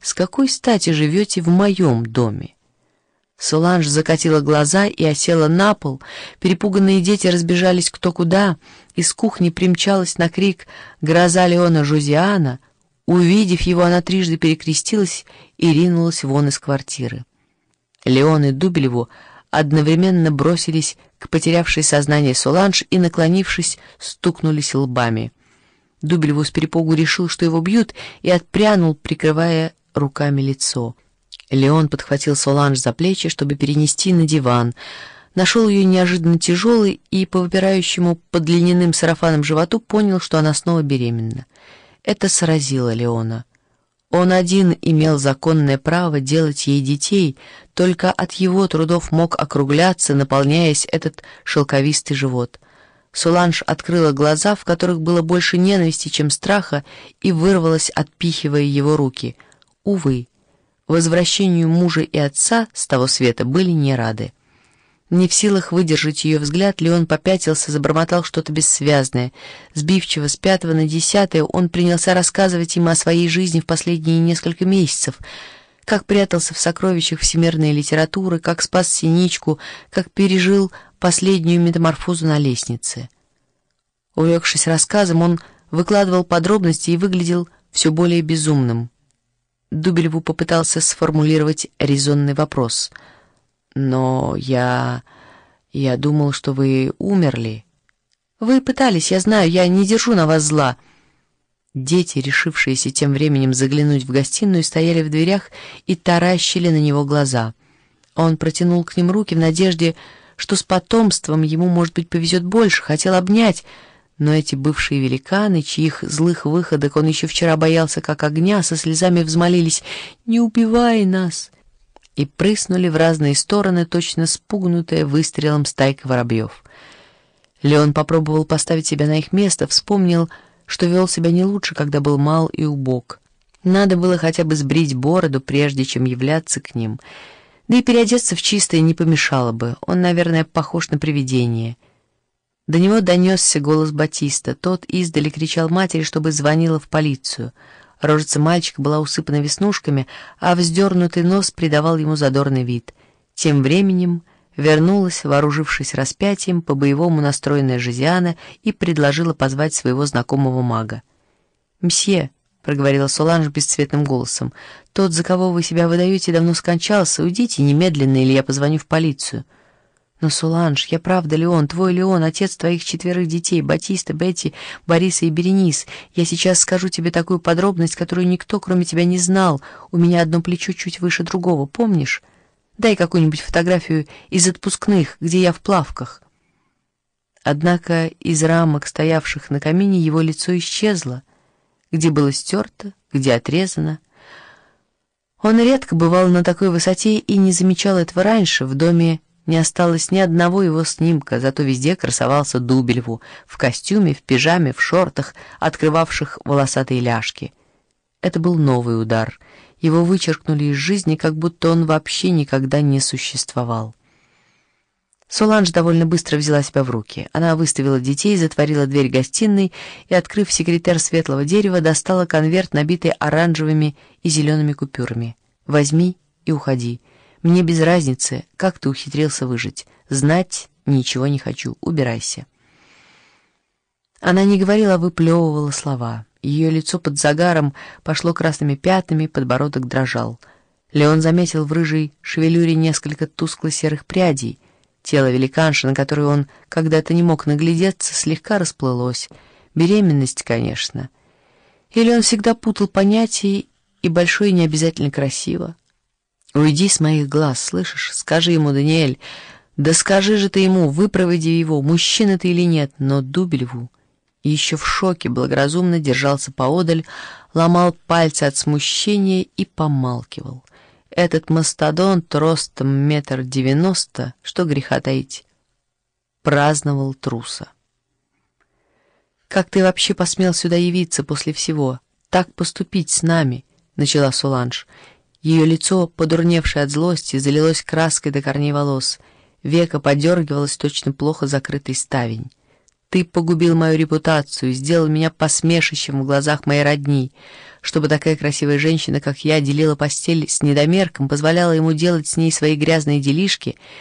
с какой стати живете в моем доме?» Соланж закатила глаза и осела на пол. Перепуганные дети разбежались кто куда. Из кухни примчалась на крик гроза Леона Жозиана. Увидев его, она трижды перекрестилась и ринулась вон из квартиры. Леон и Дубельву одновременно бросились к потерявшей сознание Соланж и, наклонившись, стукнулись лбами. Дубельву с перепугу решил, что его бьют, и отпрянул, прикрывая руками лицо. Леон подхватил Соланж за плечи, чтобы перенести на диван. Нашел ее неожиданно тяжелой и, по выпирающему под льняным сарафаном животу, понял, что она снова беременна. Это сразило Леона. Он один имел законное право делать ей детей, только от его трудов мог округляться, наполняясь этот шелковистый живот. Соланж открыла глаза, в которых было больше ненависти, чем страха, и вырвалась, отпихивая его руки. Увы, возвращению мужа и отца с того света были не рады. Не в силах выдержать ее взгляд, Леон попятился, забормотал что-то бессвязное. Сбивчиво, с 5 на 10 он принялся рассказывать им о своей жизни в последние несколько месяцев, как прятался в сокровищах всемирной литературы, как спас Синичку, как пережил последнюю метаморфозу на лестнице. Увлекшись рассказом, он выкладывал подробности и выглядел все более безумным. Дубельву попытался сформулировать резонный вопрос. «Но я думал, что вы умерли». «Вы пытались, я знаю, я не держу на вас зла». Дети, решившиеся тем временем заглянуть в гостиную, стояли в дверях и таращили на него глаза. Он протянул к ним руки в надежде, что с потомством ему, может быть, повезет больше, хотел обнять, но эти бывшие великаны, чьих злых выходок он еще вчера боялся как огня, со слезами взмолились «Не убивай нас!» и прыснули в разные стороны, точно спугнутая выстрелом стайка воробьев. Леон попробовал поставить себя на их место, вспомнил, что вел себя не лучше, когда был мал и убог. Надо было хотя бы сбрить бороду, прежде чем являться к ним. Да и переодеться в чистое не помешало бы, он, наверное, похож на привидение. До него донесся голос Батиста, тот издали кричал матери, чтобы звонила в полицию. Рожица мальчика была усыпана веснушками, а вздернутый нос придавал ему задорный вид. Тем временем вернулась, вооружившись распятием, по-боевому настроенная Жозиана и предложила позвать своего знакомого мага. «Мсье», — проговорила Соланж бесцветным голосом, — «тот, за кого вы себя выдаете, давно скончался. Уйдите немедленно, или я позвоню в полицию». «Но, Соланж, я правда Леон, твой Леон, отец твоих 4 детей, Батиста, Бетти, Бориса и Беренис. Я сейчас скажу тебе такую подробность, которую никто, кроме тебя, не знал. У меня одно плечо чуть выше другого, помнишь? Дай какую-нибудь фотографию из отпускных, где я в плавках». Однако из рамок, стоявших на камине, его лицо исчезло. Где было стерто, где отрезано. Он редко бывал на такой высоте и не замечал этого раньше. В доме не осталось ни одного его снимка, зато везде красовался Дубельву в костюме, в пижаме, в шортах, открывавших волосатые ляжки. Это был новый удар. Его вычеркнули из жизни, как будто он вообще никогда не существовал. Соланж довольно быстро взяла себя в руки. Она выставила детей, затворила дверь гостиной и, открыв секретер светлого дерева, достала конверт, набитый оранжевыми и зелеными купюрами. «Возьми и уходи. Мне без разницы, как ты ухитрился выжить. Знать ничего не хочу. Убирайся». Она не говорила, а выплевывала слова. Ее лицо под загаром пошло красными пятнами, подбородок дрожал. Леон заметил в рыжей шевелюре несколько тускло-серых прядей. Тело великанши, на которое он когда-то не мог наглядеться, слегка расплылось. Беременность, конечно. Или он всегда путал понятия, и большое не обязательно красиво. «Уйди с моих глаз, слышишь? Скажи ему, Даниэль. Да скажи же ты ему, выпроводи его, мужчина ты или нет». Но Дубельву, еще в шоке, благоразумно держался поодаль, ломал пальцы от смущения и помалкивал. Этот мастодонт ростом 1,90 м, что греха таить, праздновал труса. «Как ты вообще посмел сюда явиться после всего? Так поступить с нами?» — начала Соланж. Ее лицо, подурневшее от злости, залилось краской до корней волос. Веко подергивалось точно плохо закрытый ставень. Ты погубил мою репутацию, сделал меня посмешищем в глазах моей родни. Чтобы такая красивая женщина, как я, делила постель с недомерком, позволяла ему делать с ней свои грязные делишки,